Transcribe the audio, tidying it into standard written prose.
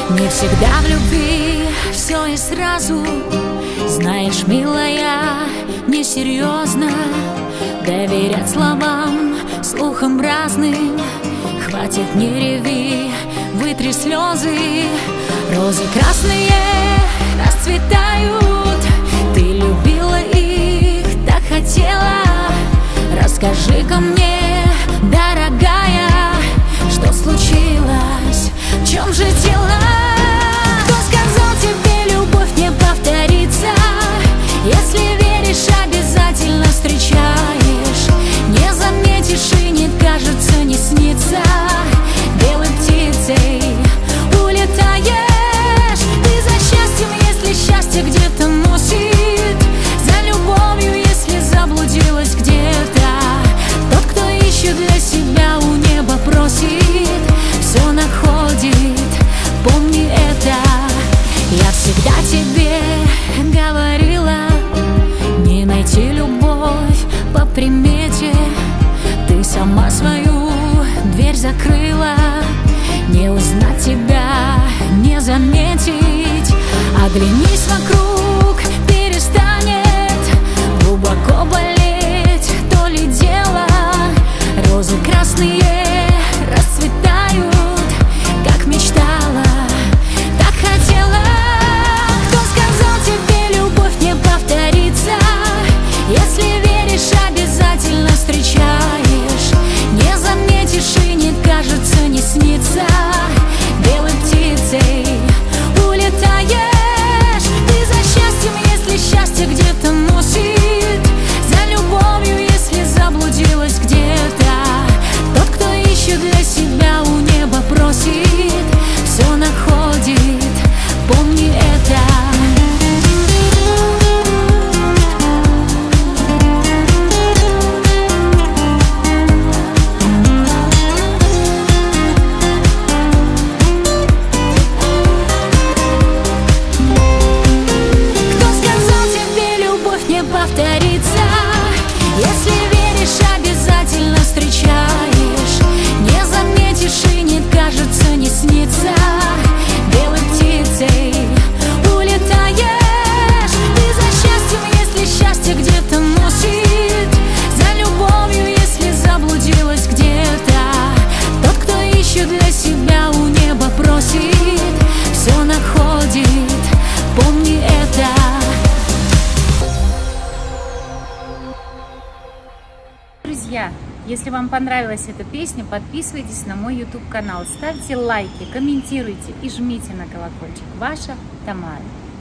Не всегда в любви все и сразу. Знаешь, милая, несерьезно доверять словам, слухам разным. Хватит, не реви, вытри слезы. Розы красные расцветают. Ты любила их, так хотела. Расскажи-ка мне, дорогая, что случилось, в чем же дело? Кто сказал тебе, любовь не повторится? Если веришь, обязательно встречаешь. Не заметишь и не кажется, не снится. Белой птицей улетаешь. Ты за счастьем, если счастье где-то носит. За любовью, если заблудилась где-то. Тот, кто ищет для себя, у неба просит. Все находит, помни это. Я всегда тебе говорила, не найти любовь по примете. Ты сама свою дверь закрыла. Не узнать тебя, не заметить. Оглянись вокруг, перестанет глубоко болеть то ли дело. Розы красные расцветают, как мечтала, так хотела. Кто сказал тебе, любовь не повторится? Если веришь, обязательно встречаешь. Не заметишь и не кажется, не снится. Белой птицей улетаешь. Ты за счастьем, если счастье где-то носит. За любовью, если заблудилась где-то. Тот, кто ищет для себя, у неба просит. Все находит, помни это. Повторится. Если веришь, обязательно встречаешь. Не заметишь и не кажется, не снится. Белой птицей улетаешь. Ты за счастьем, если счастье где-то носит. За любовью, если заблудилась где-то. Тот, кто ищет для себя, у неба просит. Все находит, помни это. Друзья, если вам понравилась эта песня, подписывайтесь на мой YouTube канал, ставьте лайки, комментируйте и жмите на колокольчик. Ваша Тамара.